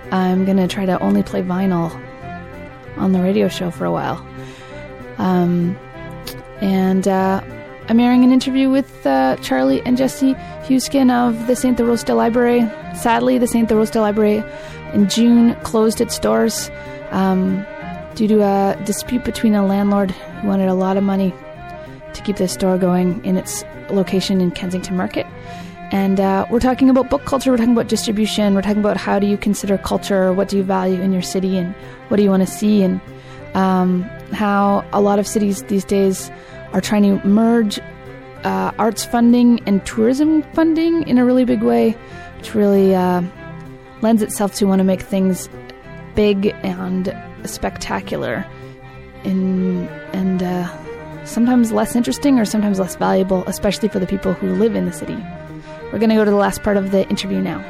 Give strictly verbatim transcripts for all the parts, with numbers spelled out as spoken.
I'm going to try to only play vinyl on the radio show for a while. Um, and uh, I'm airing an interview with uh, Charlie and Jesse Hueskin of the Saint Arosda Library. Sadly, the Saint Arosda Library in June closed its doors um, due to a dispute between a landlord who wanted a lot of money to keep the store going in its location in Kensington Market. And uh, we're talking about book culture, we're talking about distribution, we're talking about how do you consider culture, what do you value in your city, and what do you want to see, and um, how a lot of cities these days are trying to merge uh, arts funding and tourism funding in a really big way, which really uh, lends itself to want to make things big and spectacular in, and uh, sometimes less interesting or sometimes less valuable, especially for the people who live in the city. We're going to go to the last part of the interview now.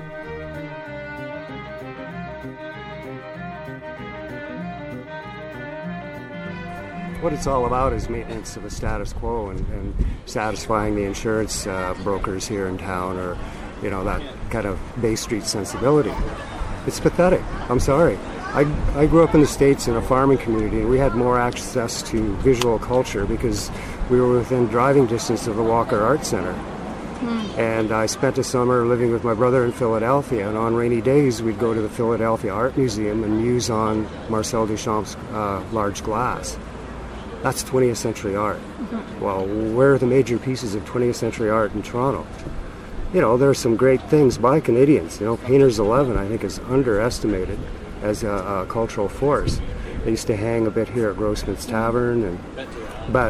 What it's all about is maintenance of the status quo and, and satisfying the insurance uh, brokers here in town, or, you know, that kind of Bay Street sensibility. It's pathetic. I'm sorry. I, I grew up in the States in a farming community, and we had more access to visual culture because we were within driving distance of the Walker Art Center. And I spent a summer living with my brother in Philadelphia, and on rainy days we'd go to the Philadelphia Art Museum and muse on Marcel Duchamp's uh, large glass. That's twentieth century art. Mm-hmm. Well, where are the major pieces of twentieth century art in Toronto? You know, there are some great things by Canadians. You know, Painters eleven, I think, is underestimated as a, a cultural force. They used to hang a bit here at Grossman's Tavern, and but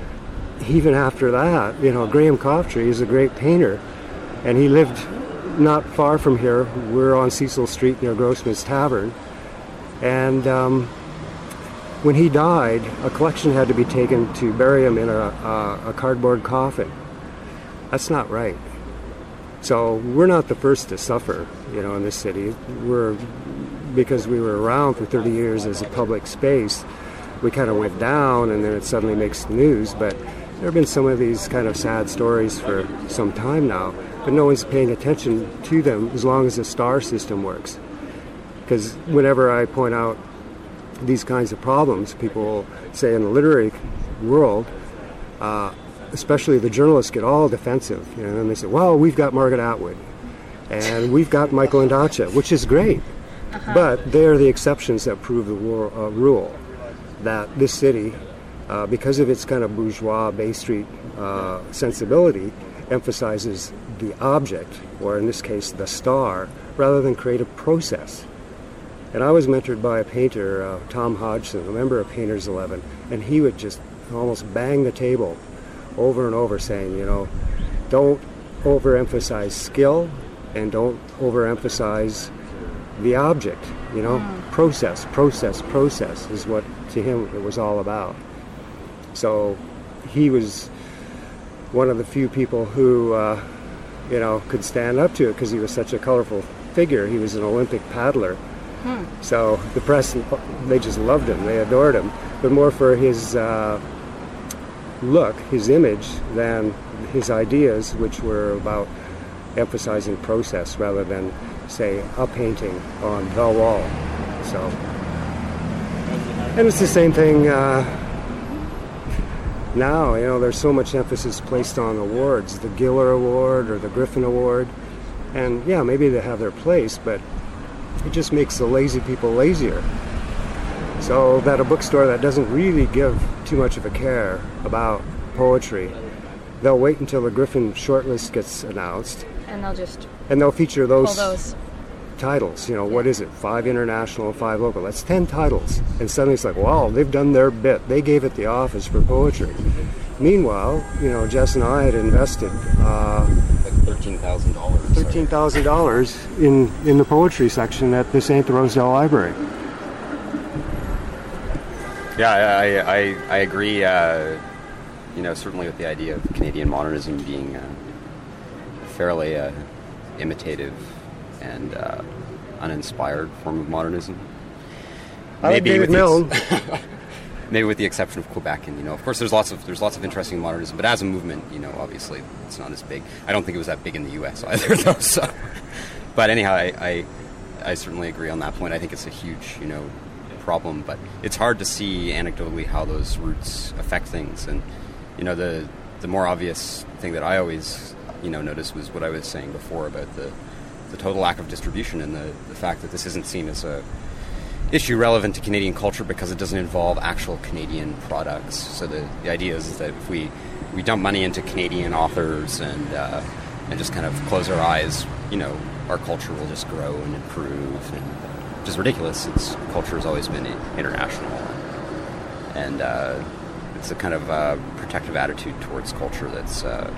even after that, you know, Graham Coftree is a great painter, and he lived not far from here. We're on Cecil Street near Grossman's Tavern, and um, when he died, a collection had to be taken to bury him in a, a, a cardboard coffin. That's not right. So we're not the first to suffer, you know, in this city. We're, because we were around for thirty years as a public space, we kind of went down, and then it suddenly makes the news, but there have been some of these kind of sad stories for some time now, but no one's paying attention to them as long as the star system works. Because whenever I point out these kinds of problems, people say in the literary world, uh, especially the journalists, get all defensive. You know, and they say, well, we've got Margaret Atwood, and we've got Michael Ondaatje, which is great, uh-huh. but they're the exceptions that prove the war, uh, rule, that this city, Uh, because of its kind of bourgeois Bay Street uh, sensibility, emphasizes the object, or in this case, the star, rather than create a process. And I was mentored by a painter, uh, Tom Hodgson, a member of Painters eleven, and he would just almost bang the table over and over saying, you know, don't overemphasize skill and don't overemphasize the object, you know, mm. process, process, process is what to him it was all about. So he was one of the few people who, uh, you know, could stand up to it because he was such a colorful figure. He was an Olympic paddler. Hmm. So the press, they just loved him. They adored him. But more for his uh, look, his image, than his ideas, which were about emphasizing process rather than, say, a painting on the wall. So, and it's the same thing uh, now. You know, there's so much emphasis placed on awards, the Giller Award or the Griffin Award, and yeah, maybe they have their place, but it just makes the lazy people lazier. So that a bookstore that doesn't really give too much of a care about poetry, they'll wait until the Griffin shortlist gets announced, and they'll just and they'll feature those, those. titles. You know, what is it? Five international, five local. That's ten titles. And suddenly it's like, wow, they've done their bit. They gave it the office for poetry. Meanwhile, you know, Jess and I had invested uh, like thirteen thousand dollars. Thirteen thousand dollars in in the poetry section at the Saint Arosda Library. Yeah, I I, I agree. Uh, you know, certainly with the idea of Canadian modernism being uh, fairly uh, imitative and uh, uninspired form of modernism. I like David Milne. Maybe with the exception of Quebec, and you know, of course, there's lots of there's lots of interesting modernism, but as a movement, you know, obviously, it's not as big. I don't think it was that big in the U S either, though. So, but anyhow, I, I I certainly agree on that point. I think it's a huge, you know, problem, but it's hard to see anecdotally how those routes affect things. And, you know, the the more obvious thing that I always, you know, noticed was what I was saying before about the, the total lack of distribution and the, the fact that this isn't seen as a issue relevant to Canadian culture because it doesn't involve actual Canadian products. So the, the idea is that if we, we dump money into Canadian authors and uh, and just kind of close our eyes, you know, our culture will just grow and improve, and, which is ridiculous since culture has always been international. And uh, it's a kind of uh, protective attitude towards culture that's uh,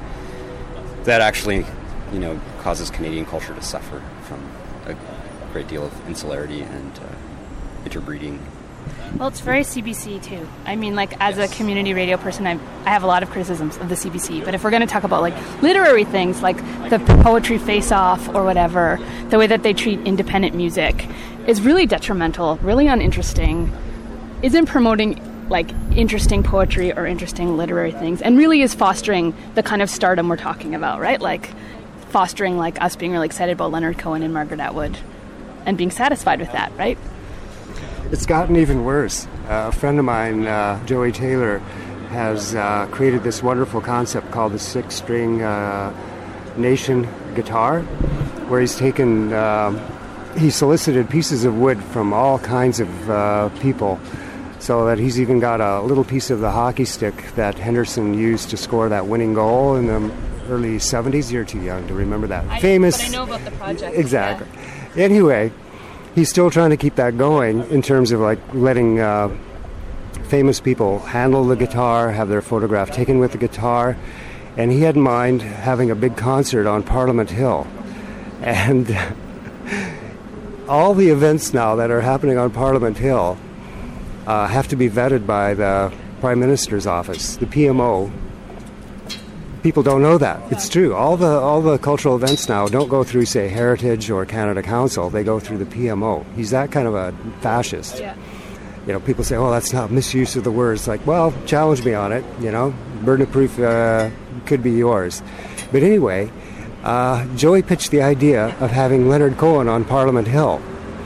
that actually, you know, causes Canadian culture to suffer from a great deal of insularity and uh, interbreeding. Well, it's very C B C too. I mean, like, as yes. a community radio person, I, I have a lot of criticisms of the C B C. But if we're going to talk about, like, literary things, like the Poetry Face-Off or whatever, the way that they treat independent music is really detrimental, really uninteresting, isn't promoting, like, interesting poetry or interesting literary things, and really is fostering the kind of stardom we're talking about, right? Like, fostering, like, us being really excited about Leonard Cohen and Margaret Atwood and being satisfied with that, right? It's gotten even worse. Uh, a friend of mine, uh, Joey Taylor, has uh, created this wonderful concept called the six-string uh, nation guitar, where he's taken, uh, he solicited pieces of wood from all kinds of uh, people, so that he's even got a little piece of the hockey stick that Henderson used to score that winning goal in the early seventies. You're too young to remember that. I, Famous. But I know about the project. Exactly. Yeah. Anyway, he's still trying to keep that going in terms of, like, letting uh, famous people handle the guitar, have their photograph taken with the guitar, and he had in mind having a big concert on Parliament Hill. And all the events now that are happening on Parliament Hill uh, have to be vetted by the Prime Minister's office, the P M O. People don't know that. It's true. All the all the cultural events now don't go through, say, Heritage or Canada Council. They go through the P M O. He's that kind of a fascist. Yeah. You know, people say, oh, that's not misuse of the words. Like, well, challenge me on it, you know. Burden of proof uh, could be yours. But anyway, uh, Joey pitched the idea of having Leonard Cohen on Parliament Hill.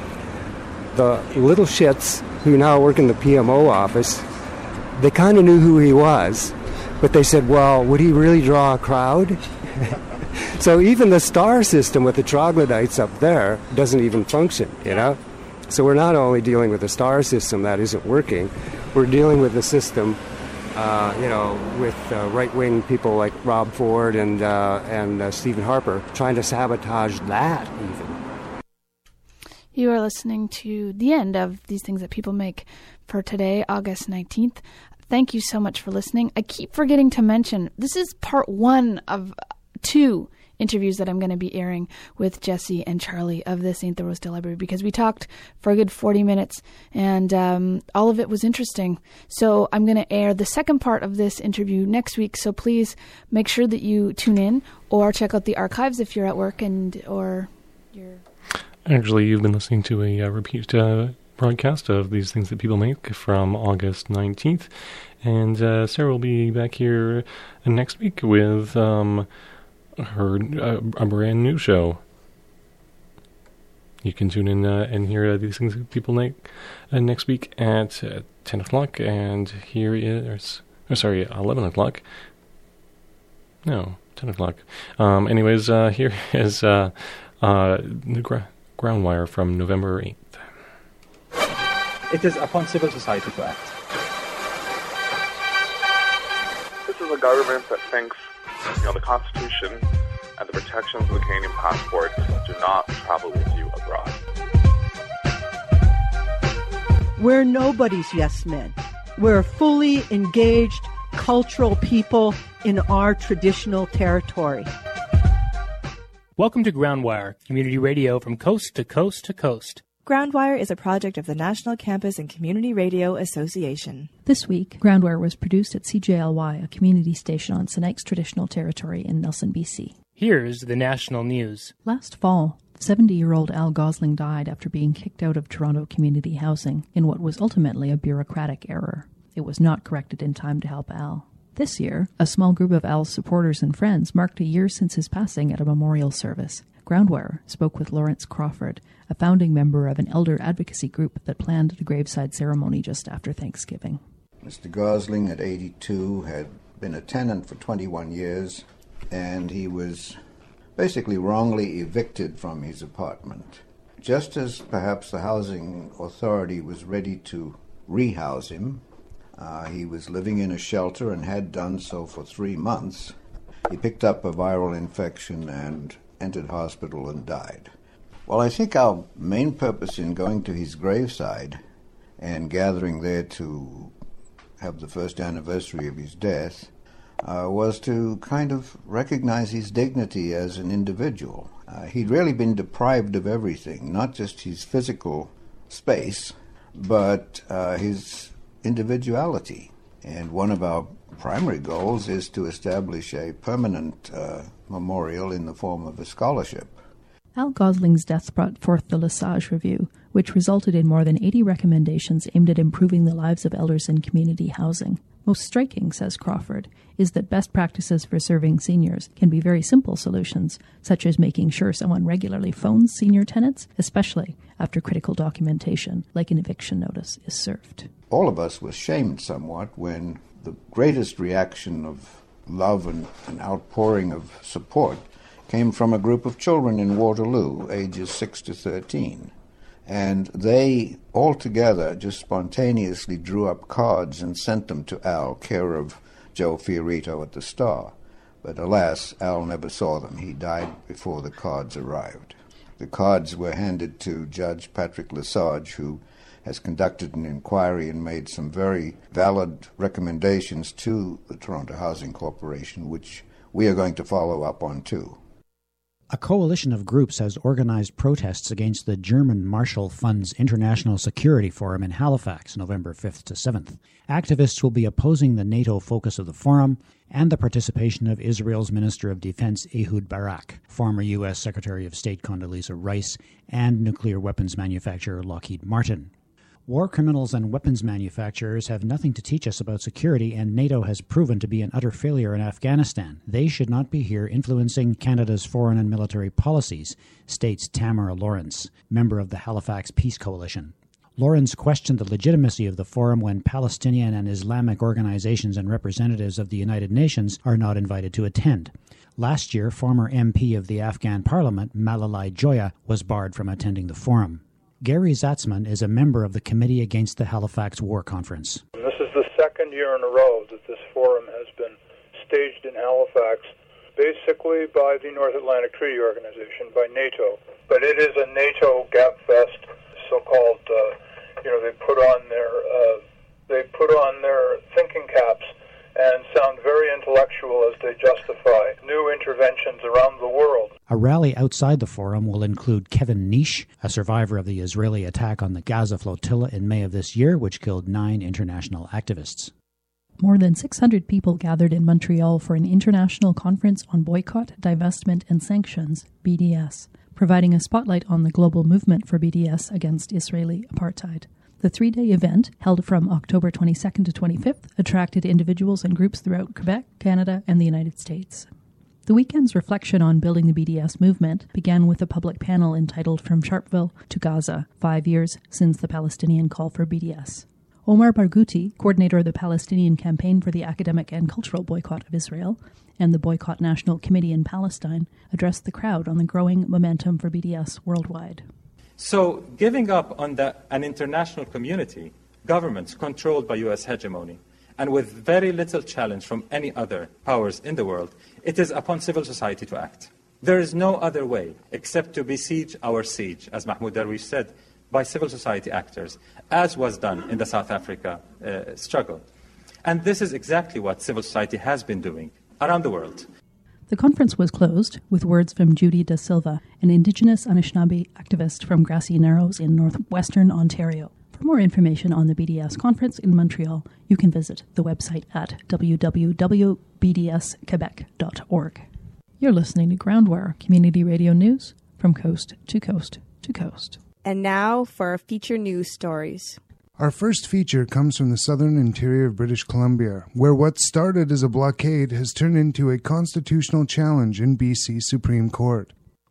The little shits who now work in the P M O office, they kind of knew who he was. But they said, well, would he really draw a crowd? So even the star system with the troglodytes up there doesn't even function, you know? So we're not only dealing with a star system that isn't working, we're dealing with a system, uh, you know, with uh, right-wing people like Rob Ford and, uh, and uh, Stephen Harper trying to sabotage that even. You are listening to the end of These Things That People Make for today, August nineteenth. Thank you so much for listening. I keep forgetting to mention, this is part one of two interviews that I'm going to be airing with Jesse and Charlie of the Saint Rosedale Library, because we talked for a good forty minutes and um, all of it was interesting. So I'm going to air the second part of this interview next week. So please make sure that you tune in or check out the archives if you're at work and or you're... Actually, you've been listening to a uh, repeat uh, broadcast of These Things That People Make from August nineteenth. And uh, Sarah will be back here next week with um, her uh, a brand new show. You can tune in uh, and hear uh, These Things That People Make uh, next week at uh, ten o'clock. And here is, oh, sorry, eleven o'clock. No, ten o'clock. Um, anyways, uh, here is uh, uh, the gra- Groundwire from November eighth. It is upon civil society to act. This is a government that thinks, you know, the Constitution and the protections of the Canadian passport do not travel with you abroad. We're nobody's yes men. We're fully engaged cultural people in our traditional territory. Welcome to Groundwire, community radio from coast to coast to coast. Groundwire is a project of the National Campus and Community Radio Association. This week, Groundwire was produced at C J L Y, a community station on Sinaiic's traditional territory in Nelson, B C. Here's the national news. Last fall, seventy-year-old Al Gosling died after being kicked out of Toronto community housing in what was ultimately a bureaucratic error. It was not corrected in time to help Al. This year, a small group of Al's supporters and friends marked a year since his passing at a memorial service. Groundwire spoke with Lawrence Crawford, a founding member of an elder advocacy group that planned the graveside ceremony just after Thanksgiving. Mister Gosling, at eighty-two, had been a tenant for twenty-one years, and he was basically wrongly evicted from his apartment. Just as perhaps the housing authority was ready to rehouse him, uh, he was living in a shelter and had done so for three months. He picked up a viral infection and entered hospital and died. Well, I think our main purpose in going to his graveside and gathering there to have the first anniversary of his death uh, was to kind of recognize his dignity as an individual. Uh, he'd really been deprived of everything, not just his physical space, but uh, his individuality. And one of our primary goals is to establish a permanent uh, memorial in the form of a scholarship. Al Gosling's death brought forth the Lesage Review, which resulted in more than eighty recommendations aimed at improving the lives of elders in community housing. Most striking, says Crawford, is that best practices for serving seniors can be very simple solutions, such as making sure someone regularly phones senior tenants, especially after critical documentation, like an eviction notice, is served. All of us were shamed somewhat when the greatest reaction of love and an outpouring of support came from a group of children in Waterloo, ages six to thirteen. And they all together just spontaneously drew up cards and sent them to Al, care of Joe Fiorito at the Star. But alas, Al never saw them. He died before the cards arrived. The cards were handed to Judge Patrick Lesage, who has conducted an inquiry and made some very valid recommendations to the Toronto Housing Corporation, which we are going to follow up on too. A coalition of groups has organized protests against the German Marshall Fund's International Security Forum in Halifax, November fifth to seventh. Activists will be opposing the NATO focus of the forum and the participation of Israel's Minister of Defense Ehud Barak, former U S Secretary of State Condoleezza Rice, and nuclear weapons manufacturer Lockheed Martin. War criminals and weapons manufacturers have nothing to teach us about security, and NATO has proven to be an utter failure in Afghanistan. They should not be here influencing Canada's foreign and military policies, states Tamara Lawrence, member of the Halifax Peace Coalition. Lawrence questioned the legitimacy of the forum when Palestinian and Islamic organizations and representatives of the United Nations are not invited to attend. Last year, former M P of the Afghan parliament, Malalai Joya, was barred from attending the forum. Gary Zatzman is a member of the Committee Against the Halifax War Conference. This is the second year in a row that this forum has been staged in Halifax, basically by the North Atlantic Treaty Organization, by NATO. But it is a NATO gabfest, so-called. Uh, you know, they put on their uh, they put on their thinking caps and sound very intellectual as they justify new interventions around the world. A rally outside the forum will include Kevin Nish, a survivor of the Israeli attack on the Gaza flotilla in May of this year, which killed nine international activists. More than six hundred people gathered in Montreal for an international conference on boycott, divestment, and sanctions, B D S, providing a spotlight on the global movement for B D S against Israeli apartheid. The three-day event, held from October twenty-second to twenty-fifth, attracted individuals and groups throughout Quebec, Canada, and the United States. The weekend's reflection on building the B D S movement began with a public panel entitled From Sharpeville to Gaza, Five Years Since the Palestinian Call for B D S. Omar Barghouti, coordinator of the Palestinian Campaign for the Academic and Cultural Boycott of Israel, and the Boycott National Committee in Palestine, addressed the crowd on the growing momentum for B D S worldwide. So giving up on the, an international community, governments controlled by U S hegemony, and with very little challenge from any other powers in the world, it is upon civil society to act. There is no other way except to besiege our siege, as Mahmoud Darwish said, by civil society actors, as was done in the South Africa uh, struggle. And this is exactly what civil society has been doing around the world. The conference was closed with words from Judy Da Silva, an Indigenous Anishinaabe activist from Grassy Narrows in northwestern Ontario. For more information on the B D S conference in Montreal, you can visit the website at w w w dot b d s quebec dot org. You're listening to Groundwire Community Radio News from coast to coast to coast. And now for our feature news stories. Our first feature comes from the southern interior of British Columbia, where what started as a blockade has turned into a constitutional challenge in B C Supreme Court.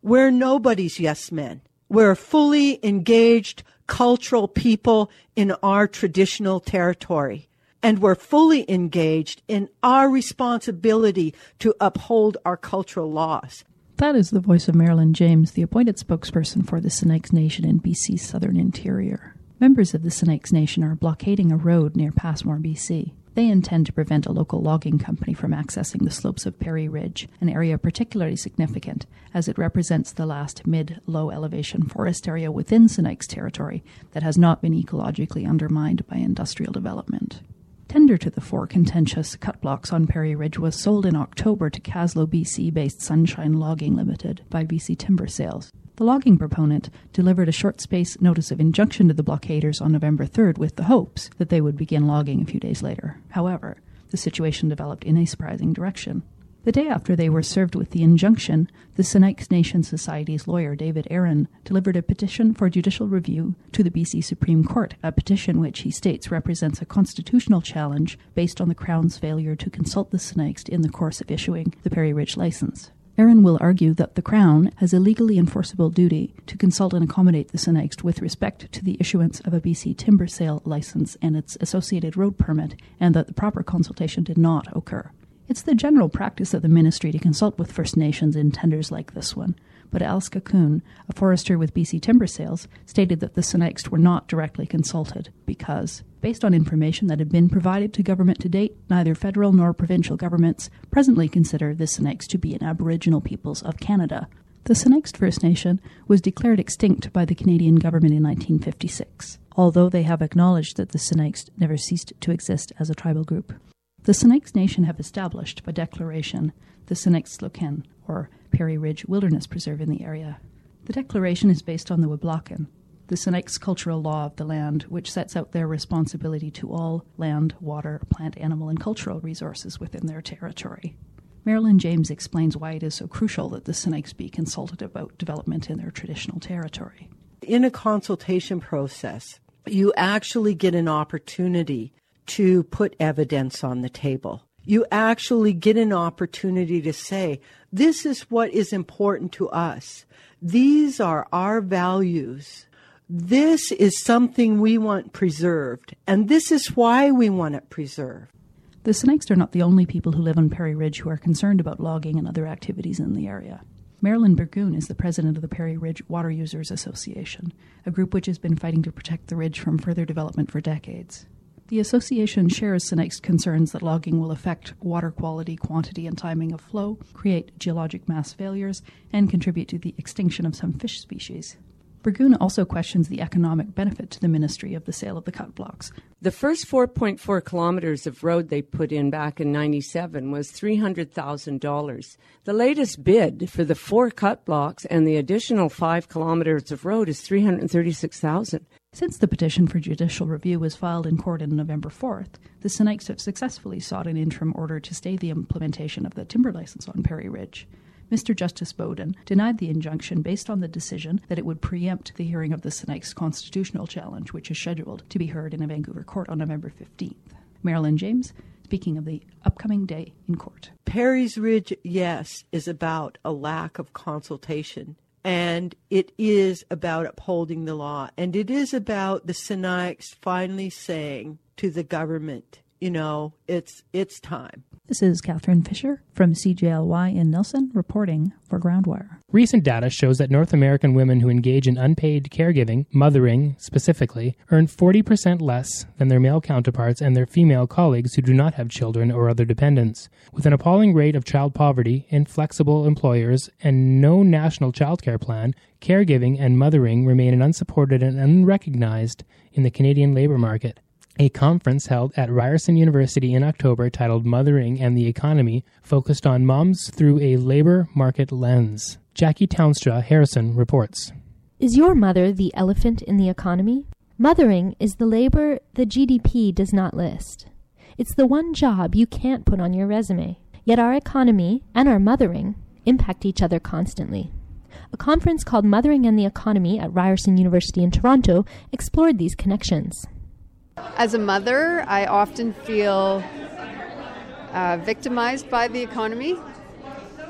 We're nobody's yes men. We're fully engaged cultural people in our traditional territory. And we're fully engaged in our responsibility to uphold our cultural laws. That is the voice of Marilyn James, the appointed spokesperson for the Sinaiks Nation in B C's southern interior. Members of the Sinaiks Nation are blockading a road near Passmore, B C. They intend to prevent a local logging company from accessing the slopes of Perry Ridge, an area particularly significant as it represents the last mid-low elevation forest area within Sinaiks territory that has not been ecologically undermined by industrial development. Tender to the four contentious cut blocks on Perry Ridge was sold in October to Caslow, B C-based Sunshine Logging Limited by B C Timber Sales. The logging proponent delivered a short space notice of injunction to the blockaders on November third with the hopes that they would begin logging a few days later. However, the situation developed in a surprising direction. The day after they were served with the injunction, the Sinaiks Nation Society's lawyer, David Aaron, delivered a petition for judicial review to the B C Supreme Court, a petition which he states represents a constitutional challenge based on the Crown's failure to consult the Sinaiks in the course of issuing the Perry Ridge license. Aaron will argue that the Crown has a legally enforceable duty to consult and accommodate the Sinaiks with respect to the issuance of a B C timber sale license and its associated road permit, and that the proper consultation did not occur. It's the general practice of the ministry to consult with First Nations in tenders like this one, but Alska Kuhn, a forester with B C Timber Sales, stated that the Sinaiks were not directly consulted because, based on information that had been provided to government to date, neither federal nor provincial governments presently consider the Sinaiks to be an Aboriginal peoples of Canada. The Sinaiks First Nation was declared extinct by the Canadian government in nineteen fifty-six, although they have acknowledged that the Sinaiks never ceased to exist as a tribal group. The Sinaiks Nation have established, by declaration, the Sinaiks Slocan, or Perry Ridge Wilderness Preserve in the area. The declaration is based on the Wiblacan, the Sinaiks cultural law of the land, which sets out their responsibility to all land, water, plant, animal, and cultural resources within their territory. Marilyn James explains why it is so crucial that the Sinaiks be consulted about development in their traditional territory. In a consultation process, you actually get an opportunity to put evidence on the table. You actually get an opportunity to say, this is what is important to us. These are our values. This is something we want preserved, and this is why we want it preserved. The Sinaiks are not the only people who live on Perry Ridge who are concerned about logging and other activities in the area. Marilyn Burgoon is the president of the Perry Ridge Water Users Association, a group which has been fighting to protect the ridge from further development for decades. The association shares Sinaiks' concerns that logging will affect water quality, quantity, and timing of flow, create geologic mass failures, and contribute to the extinction of some fish species. Burgoon also questions the economic benefit to the ministry of the sale of the cut blocks. The first four point four kilometers of road they put in back in ninety-seven was three hundred thousand dollars. The latest bid for the four cut blocks and the additional five kilometers of road is three hundred thirty-six thousand dollars. Since the petition for judicial review was filed in court on November fourth, the Sinaiks have successfully sought an interim order to stay the implementation of the timber license on Perry Ridge. Mister Justice Bowden denied the injunction based on the decision that it would preempt the hearing of the Sinaiks' constitutional challenge, which is scheduled to be heard in a Vancouver court on November fifteenth. Marilyn James, speaking of the upcoming day in court. Perry's Ridge, yes, is about a lack of consultation. And it is about upholding the law. And it is about the Sinaiks finally saying to the government, you know, it's it's time. This is Catherine Fisher from C J L Y in Nelson reporting for Groundwire. Recent data shows that North American women who engage in unpaid caregiving, mothering specifically, earn forty percent less than their male counterparts and their female colleagues who do not have children or other dependents. With an appalling rate of child poverty, inflexible employers, and no national child care plan, caregiving and mothering remain unsupported and unrecognized in the Canadian labour market. A conference held at Ryerson University in October titled Mothering and the Economy focused on moms through a labor market lens. Jackie Townstra Harrison reports. Is your mother the elephant in the economy? Mothering is the labor the G D P does not list. It's the one job you can't put on your resume. Yet our economy and our mothering impact each other constantly. A conference called Mothering and the Economy at Ryerson University in Toronto explored these connections. As a mother, I often feel uh, victimized by the economy.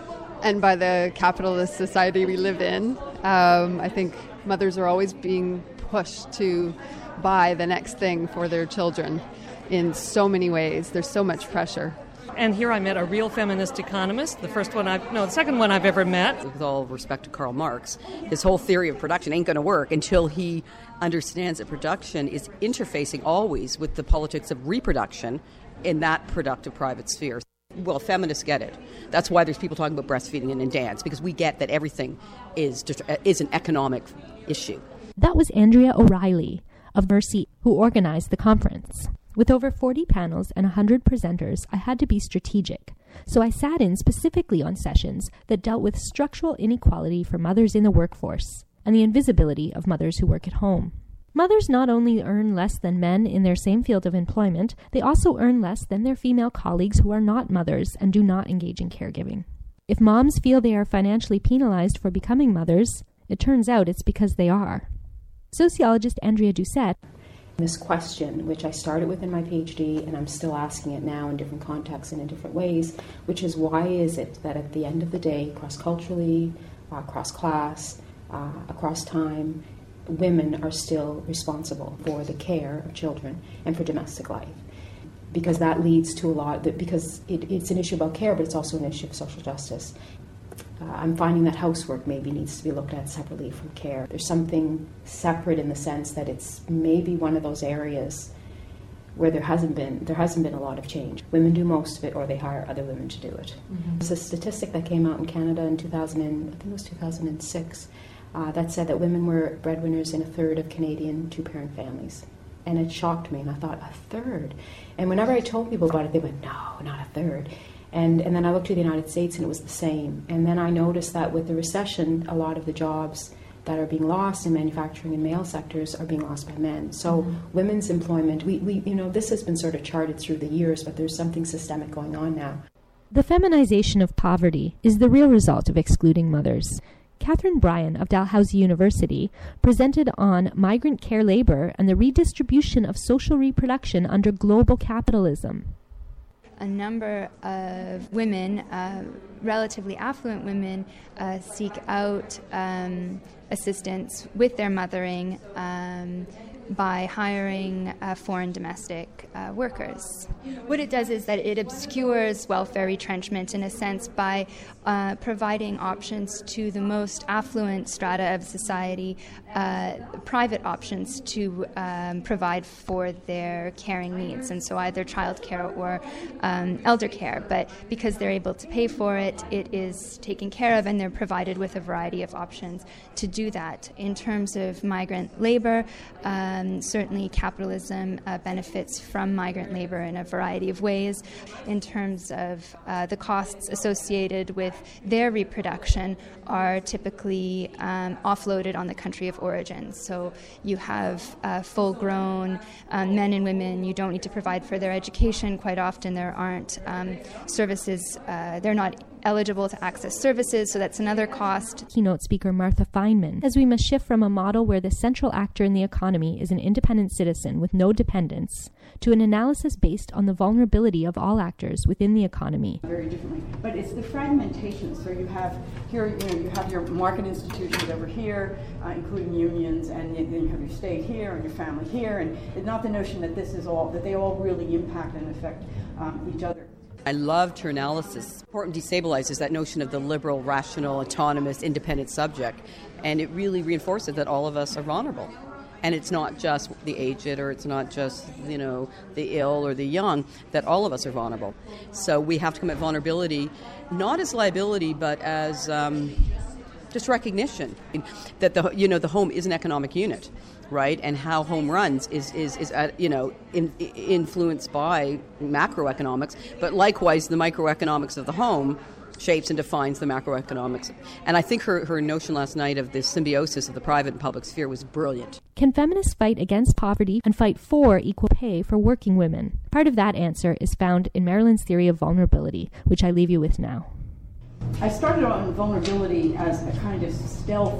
and by the capitalist society we live in. Um, I think mothers are always being pushed to buy the next thing for their children in so many ways. There's so much pressure. And here I met a real feminist economist, the first one I've, no, the second one I've ever met. With all respect to Karl Marx, his whole theory of production ain't going to work until he understands that production is interfacing always with the politics of reproduction in that productive private sphere. Well, feminists get it. That's why there's people talking about breastfeeding and in dance, because we get that everything is is an economic issue. That was Andrea O'Reilly of Mercy, who organized the conference. With over forty panels and one hundred presenters, I had to be strategic. So I sat in specifically on sessions that dealt with structural inequality for mothers in the workforce and the invisibility of mothers who work at home. Mothers not only earn less than men in their same field of employment, they also earn less than their female colleagues who are not mothers and do not engage in caregiving. If moms feel they are financially penalized for becoming mothers, it turns out it's because they are. Sociologist Andrea Doucette. This question, which I started with in my PhD, and I'm still asking it now in different contexts and in different ways, which is why is it that at the end of the day, cross-culturally, uh, cross-class, uh, across time, women are still responsible for the care of children and for domestic life? Because that leads to a lot, that because it, it's an issue about care, but it's also an issue of social justice. Uh, I'm finding that housework maybe needs to be looked at separately from care. There's something separate in the sense that it's maybe one of those areas where there hasn't been there hasn't been a lot of change. Women do most of it, or they hire other women to do it. Mm-hmm. There's a statistic that came out in Canada in two thousand, I think it was two thousand six, uh, that said that women were breadwinners in a third of Canadian two-parent families. And it shocked me, and I thought, a third? And whenever I told people about it, they went, no, not a third. And and then I looked to the United States, and it was the same. And then I noticed that with the recession, a lot of the jobs that are being lost in manufacturing and male sectors are being lost by men. So mm-hmm. women's employment, we, we you know, this has been sort of charted through the years, but there's something systemic going on now. The feminization of poverty is the real result of excluding mothers. Catherine Bryan of Dalhousie University presented on migrant care labor and the redistribution of social reproduction under global capitalism. A number of women, uh, relatively affluent women, uh, seek out um, assistance with their mothering um, by hiring uh, foreign domestic uh, workers. What it does is that it obscures welfare retrenchment in a sense by uh, providing options to the most affluent strata of society, uh, private options to um, provide for their caring needs, and so either childcare or um, elder care. But because they're able to pay for it, it is taken care of, and they're provided with a variety of options to do that. In terms of migrant labor, um, certainly capitalism uh, benefits from migrant labor in a variety of ways. In terms of uh, the costs associated with their reproduction are typically um, offloaded on the country of origin. So you have uh, full-grown um, men and women. You don't need to provide for their education. Quite often there aren't um, services. Uh, they're not eligible to access services, so that's another cost. Keynote speaker Martha Feynman, as we must shift from a model where the central actor in the economy is an independent citizen with no dependence to an analysis based on the vulnerability of all actors within the economy. Very differently, but it's the fragmentation. So you have here, you know, you have your market institutions over here, uh, including unions, and then you have your state here and your family here, and it's not the notion that this is all that they all really impact and affect um, each other. I loved her analysis. Important destabilizes that notion of the liberal, rational, autonomous, independent subject, and it really reinforces that all of us are vulnerable. And it's not just the aged, or it's not just, you know, the ill or the young, that all of us are vulnerable. So we have to come at vulnerability not as liability, but as um, just recognition that the you know the home is an economic unit. Right, and how home runs is is is uh, you know in, influenced by macroeconomics, but likewise the microeconomics of the home shapes and defines the macroeconomics. And I think her, her notion last night of the symbiosis of the private and public sphere was brilliant. Can feminists fight against poverty and fight for equal pay for working women? Part of that answer is found in Marilyn's theory of vulnerability, which I leave you with now. I started on vulnerability as a kind of stealth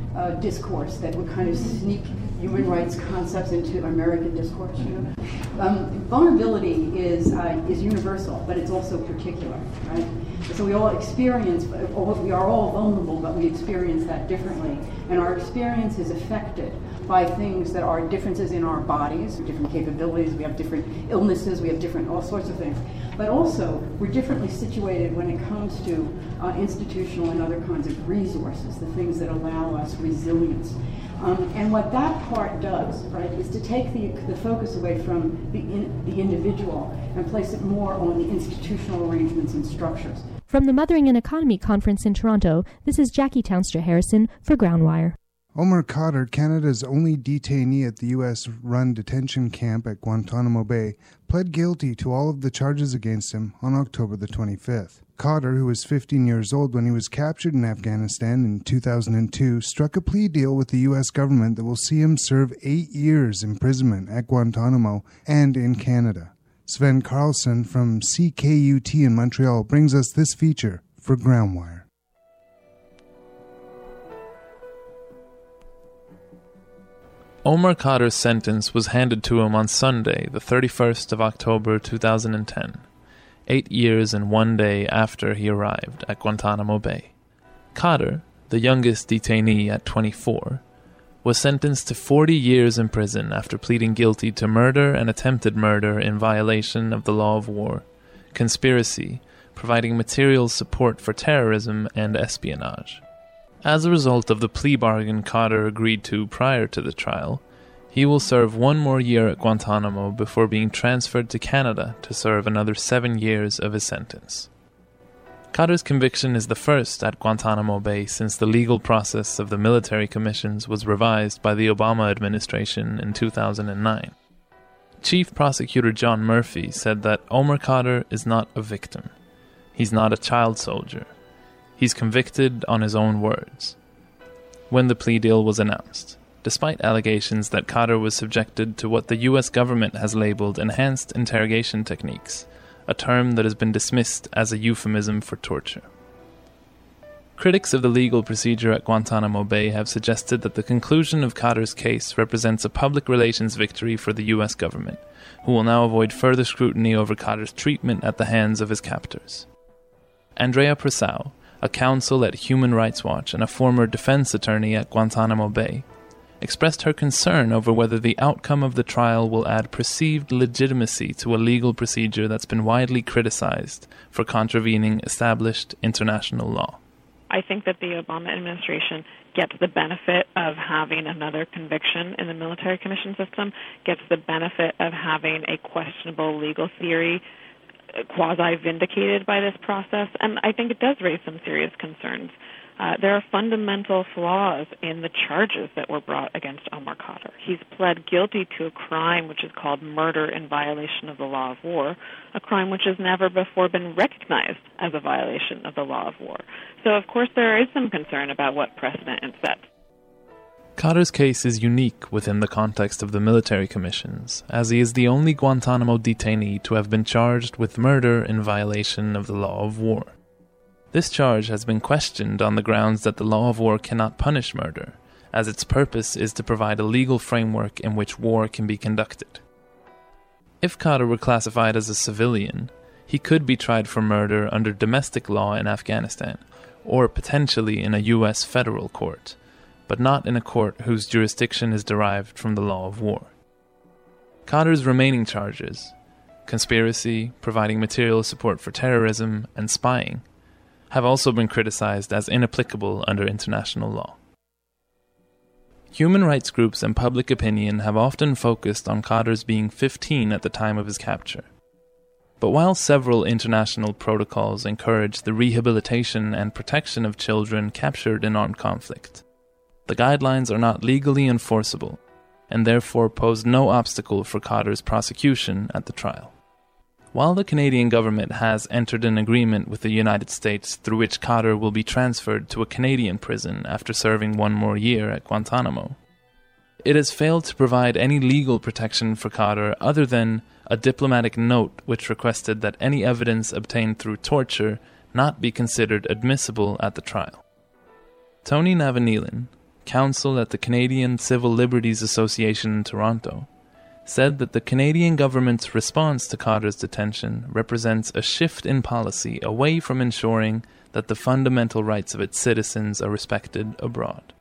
uh, discourse that would kind of sneak human rights concepts into American discourse. You know, um, vulnerability is uh, is universal, but it's also particular, right? So we all experience, we are all vulnerable, but we experience that differently, and our experience is affected by things that are differences in our bodies, different capabilities. We have different illnesses. We have different all sorts of things. But also, we're differently situated when it comes to uh, institutional and other kinds of resources, the things that allow us resilience. Um, and what that part does, right, is to take the, the focus away from the, in, the individual and place it more on the institutional arrangements and structures. From the Mothering and Economy Conference in Toronto, this is Jackie Townstra Harrison for Groundwire. Omar Khadr, Canada's only detainee at the U S-run detention camp at Guantanamo Bay, pled guilty to all of the charges against him on October the twenty-fifth. Khadr, who was fifteen years old when he was captured in Afghanistan in two thousand two, struck a plea deal with the U S government that will see him serve eight years imprisonment at Guantanamo and in Canada. Sven Carlson from C K U T in Montreal brings us this feature for Groundwire. Omar Khadr's sentence was handed to him on Sunday, the thirty-first of October two thousand ten, eight years and one day after he arrived at Guantanamo Bay. Khadr, the youngest detainee at twenty-four, was sentenced to forty years in prison after pleading guilty to murder and attempted murder in violation of the law of war, conspiracy, providing material support for terrorism, and espionage. As a result of the plea bargain Khadr agreed to prior to the trial, he will serve one more year at Guantanamo before being transferred to Canada to serve another seven years of his sentence. Khadr's conviction is the first at Guantanamo Bay since the legal process of the military commissions was revised by the Obama administration in two thousand nine. Chief Prosecutor John Murphy said that Omar Khadr is not a victim. He's not a child soldier. He's convicted on his own words. When the plea deal was announced, despite allegations that Khadr was subjected to what the U S government has labeled enhanced interrogation techniques, a term that has been dismissed as a euphemism for torture. Critics of the legal procedure at Guantanamo Bay have suggested that the conclusion of Khadr's case represents a public relations victory for the U S government, who will now avoid further scrutiny over Khadr's treatment at the hands of his captors. Andrea Prasau, a counsel at Human Rights Watch and a former defense attorney at Guantanamo Bay, expressed her concern over whether the outcome of the trial will add perceived legitimacy to a legal procedure that's been widely criticized for contravening established international law. I think that the Obama administration gets the benefit of having another conviction in the military commission system, gets the benefit of having a questionable legal theory quasi-vindicated by this process, and I think it does raise some serious concerns. Uh, there are fundamental flaws in the charges that were brought against Omar Khadr. He's pled guilty to a crime which is called murder in violation of the law of war, a crime which has never before been recognized as a violation of the law of war. So, of course, there is some concern about what precedent it sets. Khadr's case is unique within the context of the military commissions, as he is the only Guantanamo detainee to have been charged with murder in violation of the law of war. This charge has been questioned on the grounds that the law of war cannot punish murder, as its purpose is to provide a legal framework in which war can be conducted. If Khadr were classified as a civilian, he could be tried for murder under domestic law in Afghanistan, or potentially in a U S federal court, but not in a court whose jurisdiction is derived from the law of war. Khadr's remaining charges, conspiracy, providing material support for terrorism, and spying, have also been criticized as inapplicable under international law. Human rights groups and public opinion have often focused on Khadr's being fifteen at the time of his capture. But while several international protocols encourage the rehabilitation and protection of children captured in armed conflict, the guidelines are not legally enforceable and therefore pose no obstacle for Khadr's prosecution at the trial. While the Canadian government has entered an agreement with the United States through which Khadr will be transferred to a Canadian prison after serving one more year at Guantanamo, it has failed to provide any legal protection for Khadr other than a diplomatic note which requested that any evidence obtained through torture not be considered admissible at the trial. Tony Navanilan, counsel at the Canadian Civil Liberties Association in Toronto, said that the Canadian government's response to Khadr's detention represents a shift in policy away from ensuring that the fundamental rights of its citizens are respected abroad.